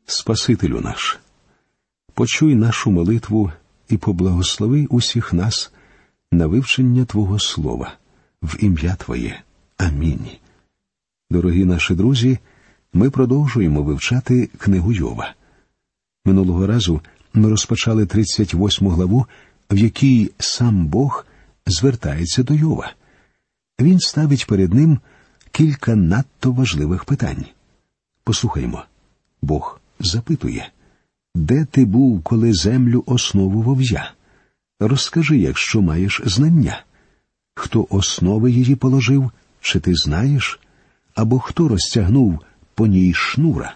Спасителю наш, почуй нашу молитву і поблагослови усіх нас на вивчення Твого Слова, в ім'я Твоє. Амінь. Дорогі наші друзі, ми продовжуємо вивчати книгу Йова. Минулого разу ми розпочали 38 главу, в якій сам Бог звертається до Йова. Він ставить перед ним кілька надто важливих питань. Послухаймо. Бог запитує: «Де ти був, коли землю основував я? Розкажи, якщо маєш знання. Хто основи її положив, чи ти знаєш? Або хто розтягнув по ній шнура?»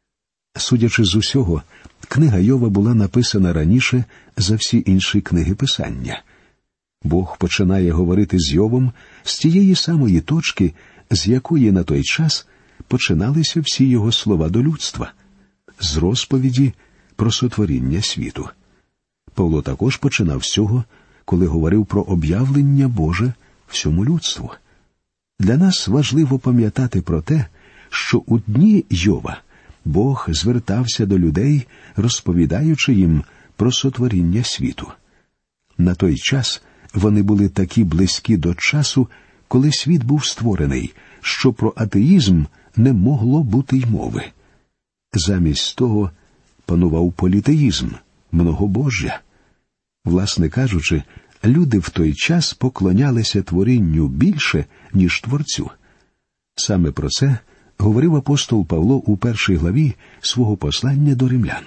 Судячи з усього, книга Йова була написана раніше за всі інші книги Писання. Бог починає говорити з Йовом з тієї самої точки, з якої на той час починалися всі його слова до людства – з розповіді про сотворіння світу. Павло також починав з цього, коли говорив про об'явлення Боже всьому людству. Для нас важливо пам'ятати про те, що у дні Йова Бог звертався до людей, розповідаючи їм про сотворіння світу. На той час вони були такі близькі до часу, коли світ був створений, що про атеїзм не могло бути й мови. Замість того панував політеїзм, многобожжя. Власне кажучи, люди в той час поклонялися творінню більше, ніж Творцю. Саме про це говорив апостол Павло у 1 главі свого послання до римлян.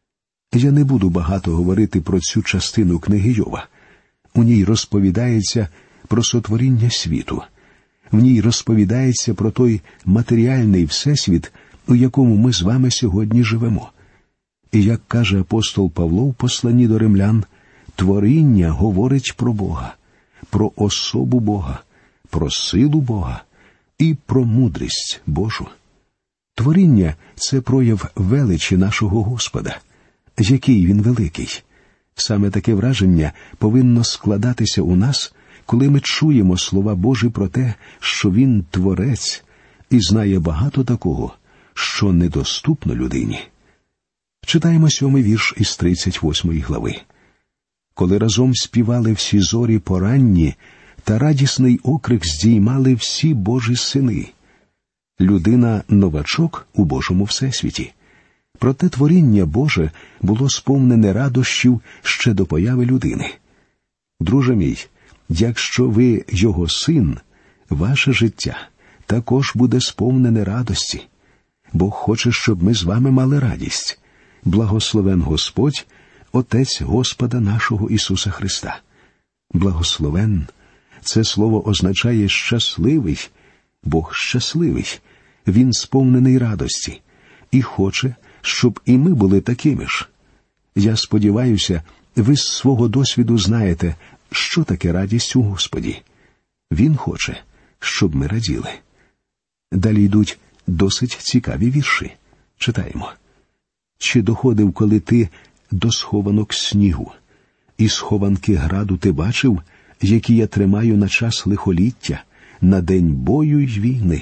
Я не буду багато говорити про цю частину книги Йова. У ній розповідається про сотворіння світу. В ній розповідається про той матеріальний всесвіт, у якому ми з вами сьогодні живемо. І, як каже апостол Павло в посланні до римлян, творіння говорить про Бога, про особу Бога, про силу Бога і про мудрість Божу. Творіння – це прояв величі нашого Господа. Який Він великий! Саме таке враження повинно складатися у нас, коли ми чуємо слова Божі про те, що Він Творець і знає багато такого, що недоступно людині. Читаємо 7 вірш із 38 глави. «Коли разом співали всі зорі поранні, та радісний окрик здіймали всі Божі сини». Людина – новачок у Божому всесвіті. Проте творіння Боже було сповнене радощів ще до появи людини. Друже мій, якщо ви його син, ваше життя також буде сповнене радості. Бог хоче, щоб ми з вами мали радість. Благословен Господь, Отець Господа нашого Ісуса Христа. Благословен – це слово означає щасливий. Бог щасливий. Він сповнений радості. І хоче, щоб і ми були такими ж. Я сподіваюся, ви з свого досвіду знаєте, що таке радість у Господі. Він хоче, щоб ми раділи. Далі йдуть досить цікаві вірші. Читаємо. «Чи доходив, коли ти до схованок снігу, і схованки граду ти бачив, які я тримаю на час лихоліття, на день бою й війни?»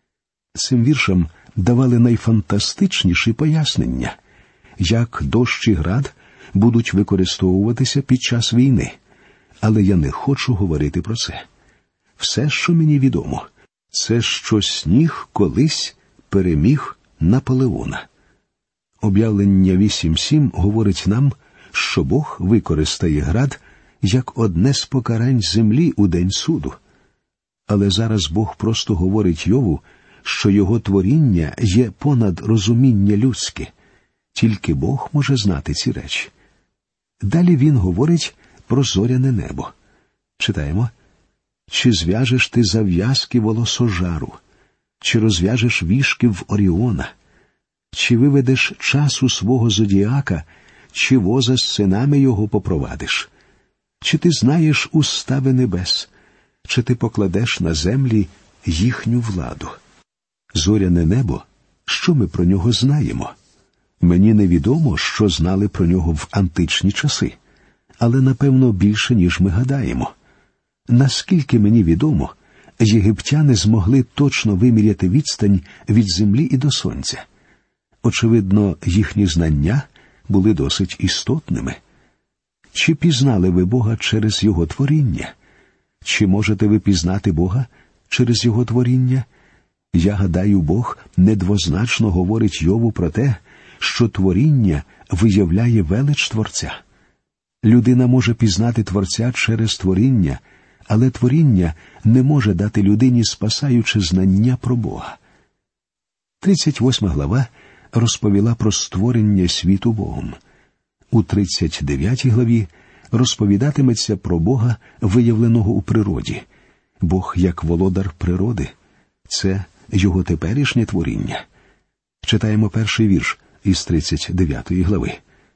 Цим віршам давали найфантастичніші пояснення, як дощ і град будуть використовуватися під час війни. Але я не хочу говорити про це. Все, що мені відомо, це що сніг колись переміг Наполеона. Об'явлення 8.7 говорить нам, що Бог використає град як одне з покарань землі у день суду. Але зараз Бог просто говорить Йову, що його творіння є понад розуміння людське. Тільки Бог може знати ці речі. Далі він говорить про зоряне небо. Читаємо. «Чи зв'яжеш ти зав'язки волосожару? Чи розв'яжеш вішки в Оріона? Чи виведеш часу свого зодіака, чи воза з синами його попровадиш? Чи ти знаєш устави небес? Чи ти покладеш на землі їхню владу?» Зоряне небо, що ми про нього знаємо? Мені невідомо, що знали про нього в античні часи, але, напевно, більше, ніж ми гадаємо. Наскільки мені відомо, єгиптяни змогли точно виміряти відстань від землі і до сонця. Очевидно, їхні знання були досить істотними. Чи пізнали ви Бога через Його творіння? Чи можете ви пізнати Бога через Його творіння? Я гадаю, Бог недвозначно говорить Йову про те, що творіння виявляє велич Творця. Людина може пізнати Творця через творіння, але творіння не може дати людині спасаюче знання про Бога. 38 глава розповіла про створення світу Богом. У 39 главі розповідатиметься про Бога, виявленого у природі. Бог як володар природи – це Його теперішнє творіння. Читаємо перший вірш із 39 глави.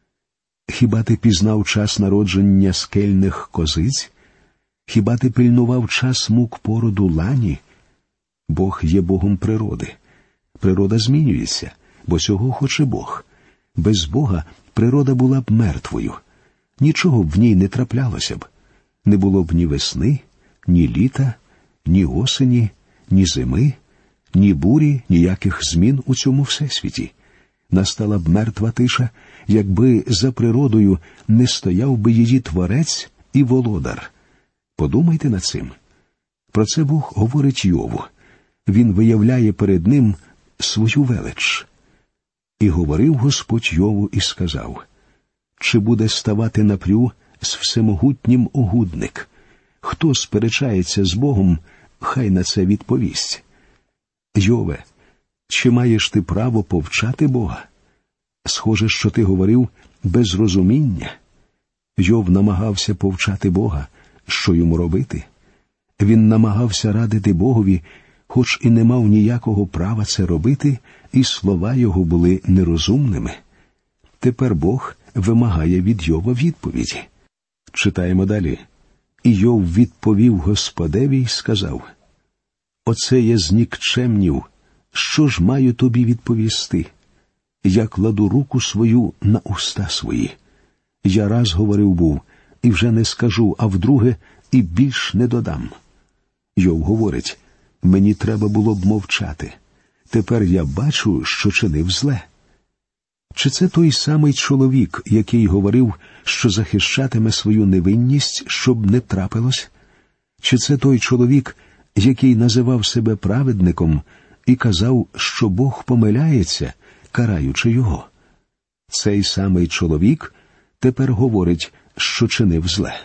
«Хіба ти пізнав час народження скельних козиць? Хіба ти пильнував час мук породу лані? Бог є Богом природи. Природа змінюється, бо цього хоче Бог. Без Бога природа була б мертвою. Нічого б в ній не траплялося б. Не було б ні весни, ні літа, ні осені, ні зими, ні бурі, ніяких змін у цьому всесвіті. Настала б мертва тиша, якби за природою не стояв би її творець і володар. Подумайте над цим. Про це Бог говорить Йову. Він виявляє перед ним свою велич. «І говорив Господь Йову і сказав, чи буде ставати напрю з всемогутнім огудник? Хто сперечається з Богом, хай на це відповість. Йове, чи маєш ти право повчати Бога? Схоже, що ти говорив без розуміння». Йов намагався повчати Бога, що йому робити. Він намагався радити Богові, хоч і не мав ніякого права це робити, і слова його були нерозумними. Тепер Бог вимагає від Йова відповіді. Читаємо далі. «І Йов відповів Господеві й сказав, оце я знікчемнів, що ж маю тобі відповісти? Я кладу руку свою на уста свої. Я раз говорив був, і вже не скажу, а вдруге і більш не додам». Йов говорить, мені треба було б мовчати. Тепер я бачу, що чинив зле. Чи це той самий чоловік, який говорив, що захищатиме свою невинність, щоб не трапилось? Чи це той чоловік, який називав себе праведником і казав, що Бог помиляється, караючи його? Цей самий чоловік тепер говорить, що чинив зле.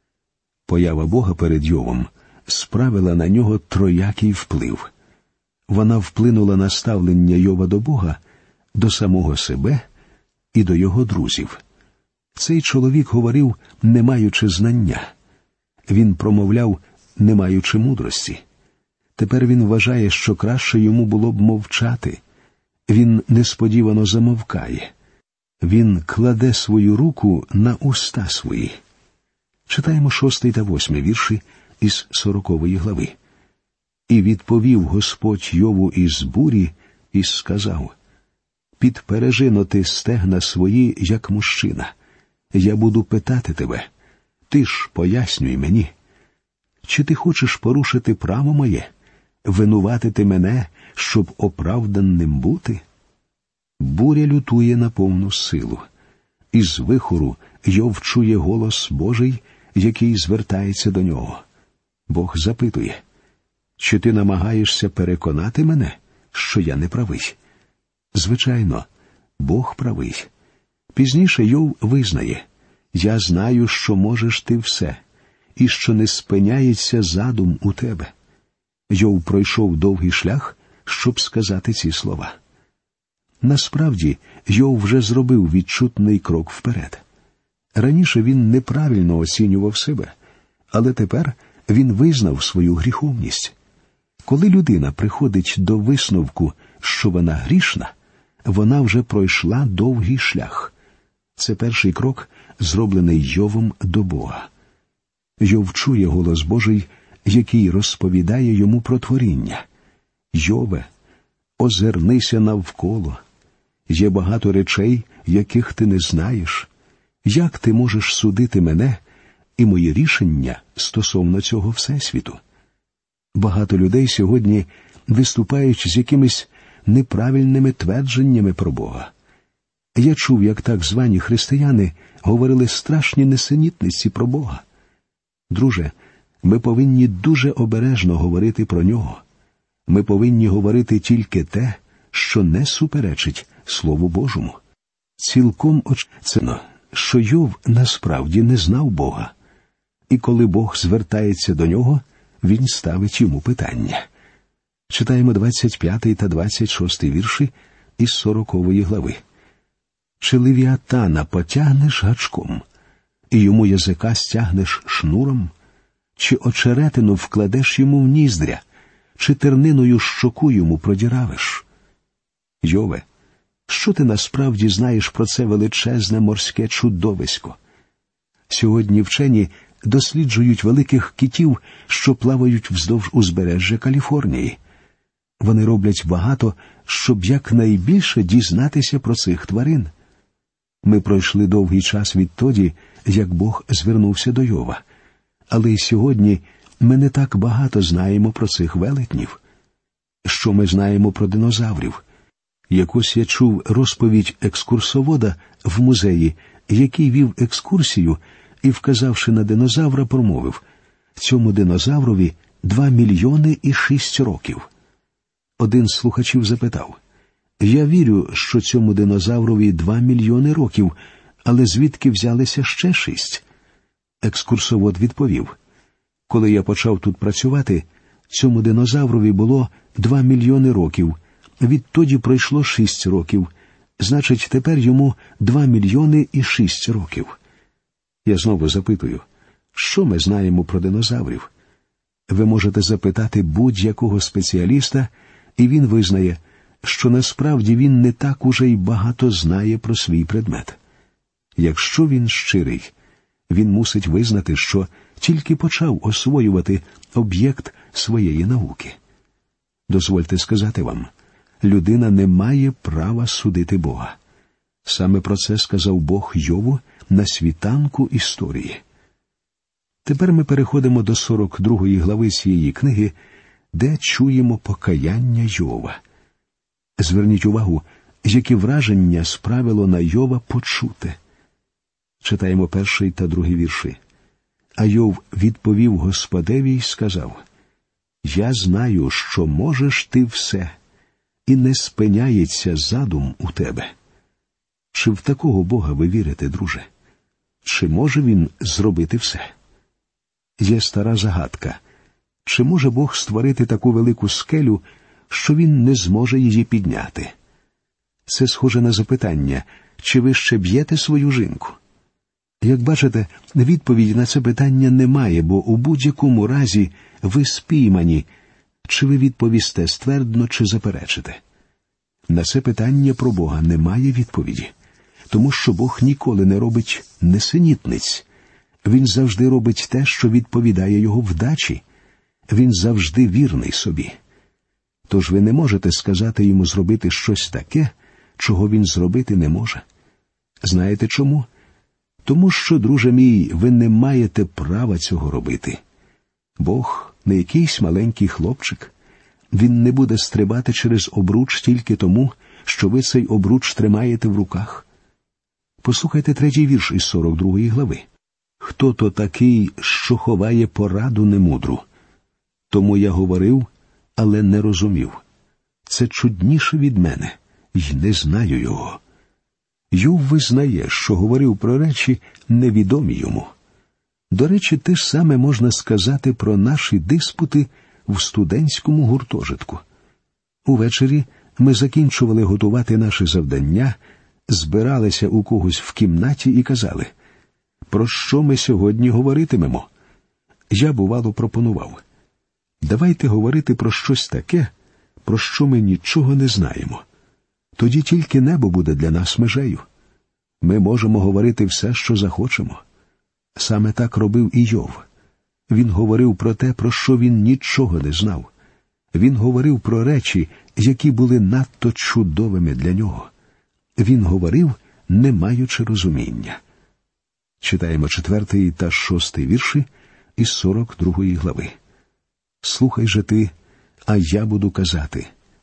Поява Бога перед Йовом справила на нього троякий вплив. Вона вплинула на ставлення Йова до Бога, до самого себе і до його друзів. Цей чоловік говорив, не маючи знання. Він промовляв, не маючи мудрості. Тепер він вважає, що краще йому було б мовчати. Він несподівано замовкає. Він кладе свою руку на уста свої. Читаємо 6 та 8 вірші із 40 глави. «І відповів Господь Йову із бурі і сказав, підпережи-но ти стегна свої, як мужчина. Я буду питати тебе, ти ж пояснюй мені. Чи ти хочеш порушити право моє, винуватити мене, щоб оправданним бути?» Буря лютує на повну силу. Із вихору Йов чує голос Божий, який звертається до нього. Бог запитує, чи ти намагаєшся переконати мене, що я не правий? Звичайно, Бог правий. Пізніше Йов визнає, я знаю, що можеш ти все, і що не спиняється задум у тебе. Йов пройшов довгий шлях, щоб сказати ці слова. Насправді, Йов вже зробив відчутний крок вперед. Раніше він неправильно оцінював себе, але тепер він визнав свою гріховність. Коли людина приходить до висновку, що вона грішна, вона вже пройшла довгий шлях. Це перший крок, зроблений Йовом до Бога. Йов чує голос Божий, який розповідає йому про творіння. «Йове, озирнися навколо. Є багато речей, яких ти не знаєш. Як ти можеш судити мене і мої рішення стосовно цього всесвіту?» Багато людей сьогодні виступають з якимись неправильними твердженнями про Бога. Я чув, як так звані християни говорили страшні несенітниці про Бога. Друже, ми повинні дуже обережно говорити про Нього. Ми повинні говорити тільки те, що не суперечить Слову Божому. Цілком очевидно, що Йов насправді не знав Бога. І коли Бог звертається до нього, він ставить йому питання. Читаємо 25 та 26 вірші із 40 глави. «Чи Левіатана потягнеш гачком, і йому язика стягнеш шнуром? Чи очеретину вкладеш йому в ніздря, чи терниною щоку йому продіравиш?» Йове, що ти насправді знаєш про це величезне морське чудовисько? Сьогодні вчені досліджують великих китів, що плавають вздовж узбережжя Каліфорнії. Вони роблять багато, щоб якнайбільше дізнатися про цих тварин. Ми пройшли довгий час відтоді, як Бог звернувся до Йова. Але й сьогодні ми не так багато знаємо про цих велетнів. Що ми знаємо про динозаврів? Якось я чув розповідь екскурсовода в музеї, який вів екскурсію і, вказавши на динозавра, промовив: «Цьому динозаврові 2 мільйони і 6 років». Один з слухачів запитав: «Я вірю, що цьому динозаврові 2 мільйони років, але звідки взялися ще 6?» Екскурсовод відповів: «Коли я почав тут працювати, цьому динозаврові було 2 мільйони років. Відтоді пройшло 6 років. Значить, тепер йому 2 мільйони і 6 років». Я знову запитую, що ми знаємо про динозаврів? Ви можете запитати будь-якого спеціаліста, і він визнає, що насправді він не так уже й багато знає про свій предмет. Якщо він щирий, він мусить визнати, що тільки почав освоювати об'єкт своєї науки. Дозвольте сказати вам, людина не має права судити Бога. Саме про це сказав Бог Йову на світанку історії. Тепер ми переходимо до 42 глави цієї книги, де чуємо покаяння Йова. Зверніть увагу, які враження справило на Йова почуте. Читаємо 1 та 2 вірші. «А Йов відповів Господеві й сказав: Я знаю, що можеш ти все, і не спиняється задум у тебе». Чи в такого Бога ви вірите, друже? Чи може Він зробити все? Є стара загадка. Чи може Бог створити таку велику скелю, що Він не зможе її підняти? Це схоже на запитання, чи ви ще б'єте свою жінку? Як бачите, відповіді на це питання немає, бо у будь-якому разі ви спіймані, чи ви відповісте ствердно, чи заперечите. На це питання про Бога немає відповіді, тому що Бог ніколи не робить несенітниць. Він завжди робить те, що відповідає його вдачі. Він завжди вірний собі. Тож ви не можете сказати йому зробити щось таке, чого він зробити не може. Знаєте чому? Тому що, друже мій, ви не маєте права цього робити. Бог не якийсь маленький хлопчик. Він не буде стрибати через обруч тільки тому, що ви цей обруч тримаєте в руках. Послухайте 3-й вірш із 42 глави. «Хто то такий, що ховає пораду немудру? Тому я говорив, але не розумів. Це чудніше від мене, й не знаю його». Йов визнає, що говорив про речі, невідомі йому. До речі, те ж саме можна сказати про наші диспути в студентському гуртожитку. Увечері ми закінчували готувати наші завдання, збиралися у когось в кімнаті і казали: «Про що ми сьогодні говоритимемо?» Я, бувало, пропонував: «Давайте говорити про щось таке, про що ми нічого не знаємо. Тоді тільки небо буде для нас межею. Ми можемо говорити все, що захочемо». Саме так робив і Йов. Він говорив про те, про що він нічого не знав. Він говорив про речі, які були надто чудовими для нього. Він говорив, не маючи розуміння. Читаємо 4 та 6 вірші із 42 глави. «Слухай же ти, а я буду казати.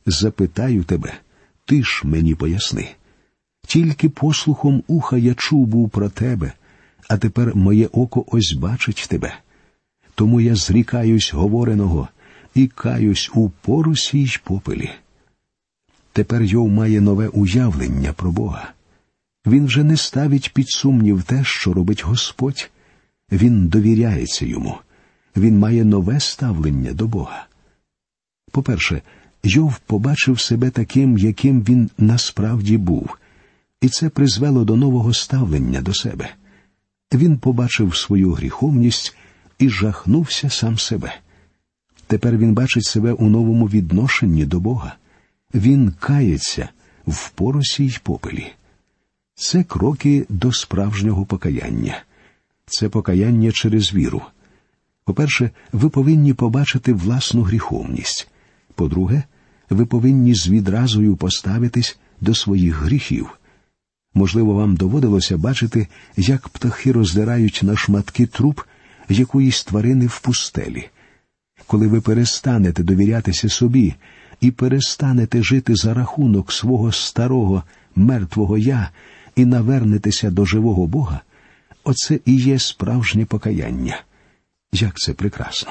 запитаю тебе, ти ж мені поясни. Тільки послухом уха я чув був про тебе, а тепер моє око ось бачить тебе. Тому я зрікаюсь говореного і каюсь у порусі й попелі. Тепер Йов має нове уявлення про Бога. Він вже не ставить під сумнів те, що робить Господь. Він довіряється йому. Він має нове ставлення до Бога. По-перше, Йов побачив себе таким, яким він насправді був, і це призвело до нового ставлення до себе. Він побачив свою гріховність і жахнувся сам себе. Тепер він бачить себе у новому відношенні до Бога. Він кається в поросі й попелі. Це кроки до справжнього покаяння. Це покаяння через віру. По-перше, ви повинні побачити власну гріховність. По-друге, ви повинні з відразою поставитись до своїх гріхів. Можливо, вам доводилося бачити, як птахи роздирають на шматки труп якоїсь тварини в пустелі. Коли ви перестанете довірятися собі і перестанете жити за рахунок свого старого, мертвого «я» і навернетеся до живого Бога, оце і є справжнє покаяння. Як це прекрасно!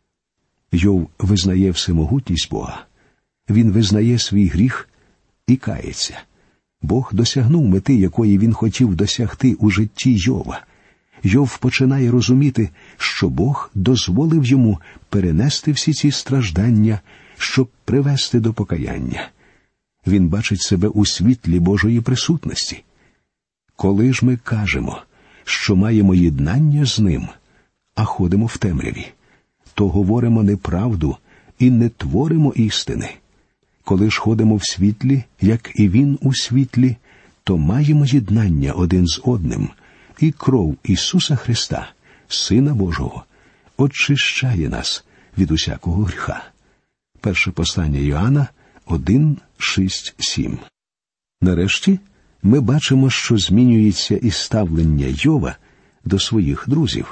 Йов визнає всемогутність Бога. Він визнає свій гріх і кається. Бог досягнув мети, якої він хотів досягти у житті Йова. Йов починає розуміти, що Бог дозволив йому перенести всі ці страждання, щоб привести до покаяння. Він бачить себе у світлі Божої присутності. Коли ж ми кажемо, що маємо єднання з Ним, а ходимо в темряві, то говоримо неправду і не творимо істини. Коли ж ходимо в світлі, як і Він у світлі, то маємо єднання один з одним, і кров Ісуса Христа, Сина Божого, очищає нас від усякого гріха. Перше послання Йоанна 1, 6, 7. Нарешті ми бачимо, що змінюється і ставлення Йова до своїх друзів.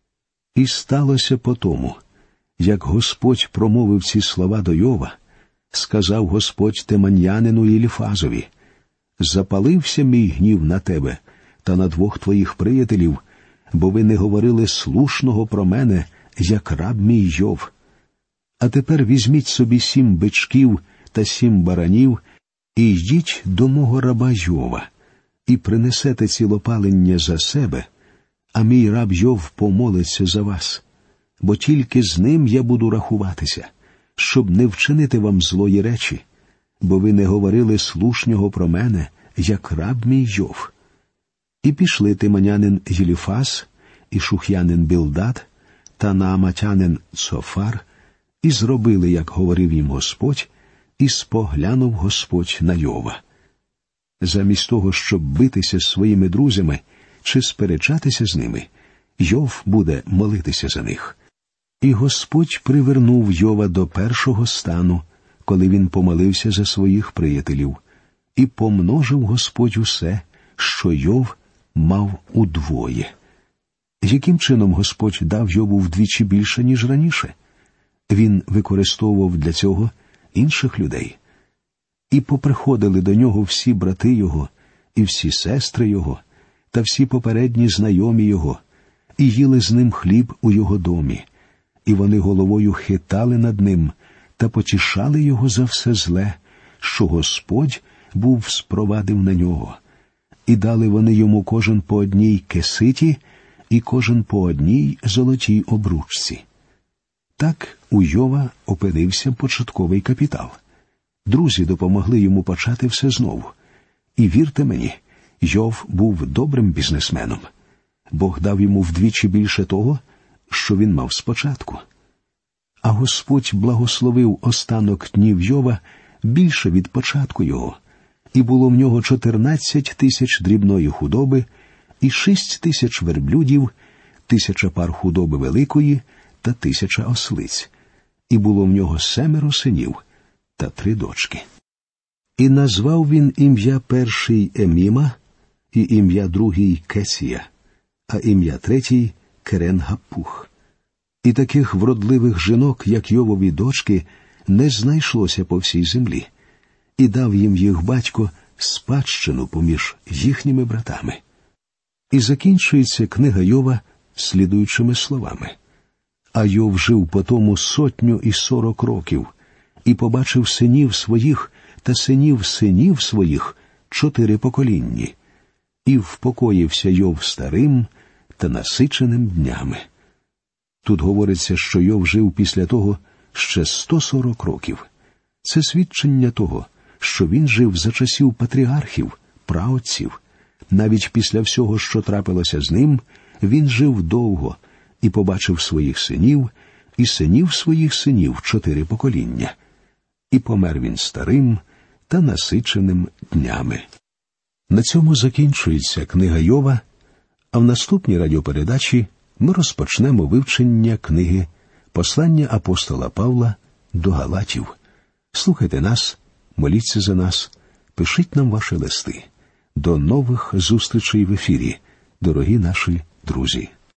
І сталося по тому, як Господь промовив ці слова до Йова, сказав Господь Теманянину Єліфазові: «Запалився мій гнів на тебе та на двох твоїх приятелів, бо ви не говорили слушного про мене, як раб мій Йов. А тепер візьміть собі 7 бичків та 7 баранів і йдіть до мого раба Йова, і принесете цілопалення за себе, а мій раб Йов помолиться за вас, бо тільки з ним я буду рахуватися, щоб не вчинити вам злої речі, бо ви не говорили слушнього про мене, як раб мій Йов». І пішли тиманянин Єліфаз, і шух'янин Білдад, та нааматянин Цофар, і зробили, як говорив їм Господь, і споглянув Господь на Йова. Замість того, щоб битися з своїми друзями чи сперечатися з ними, Йов буде молитися за них. І Господь привернув Йова до першого стану, коли він помолився за своїх приятелів, і помножив Господь усе, що Йов мав удвоє. Яким чином Господь дав Йову вдвічі більше, ніж раніше? Він використовував для цього інших людей. І поприходили до нього всі брати його, і всі сестри його, та всі попередні знайомі його, і їли з ним хліб у його домі. І вони головою хитали над ним та потішали його за все зле, що Господь був спровадив на нього. І дали вони йому кожен по одній кеситі і кожен по одній золотій обручці. Так у Йова опинився початковий капітал. Друзі допомогли йому почати все знову. І вірте мені, Йов був добрим бізнесменом. Бог дав йому вдвічі більше того, що він мав спочатку. А Господь благословив останок днів Йова більше від початку його, і було в нього 14 тисяч дрібної худоби, і 6 тисяч верблюдів, 1000 пар худоби великої та 1000 ослиць. І було в нього 7 синів та 3 дочки. І назвав він ім'я перший Еміма, і ім'я другий Кесія, а ім'я третій Керен-Гапух. І таких вродливих жінок, як Йовові дочки, не знайшлося по всій землі, і дав їм їх батько спадщину поміж їхніми братами. І закінчується книга Йова слідуючими словами. А Йов жив потому 140 років, і побачив синів своїх та синів синів своїх 4 поколінні. І впокоївся Йов старим та насиченим днями. Тут говориться, що Йов жив після того ще 140 років. Це свідчення того, що він жив за часів патріархів, праотців. Навіть після всього, що трапилося з ним, він жив довго і побачив своїх синів і синів своїх синів 4 покоління. І помер він старим та насиченим днями. На цьому закінчується книга Йова, а в наступній радіопередачі ми розпочнемо вивчення книги «Послання апостола Павла до Галатів». Слухайте нас, моліться за нас, пишіть нам ваші листи. До нових зустрічей в ефірі, дорогі наші друзі.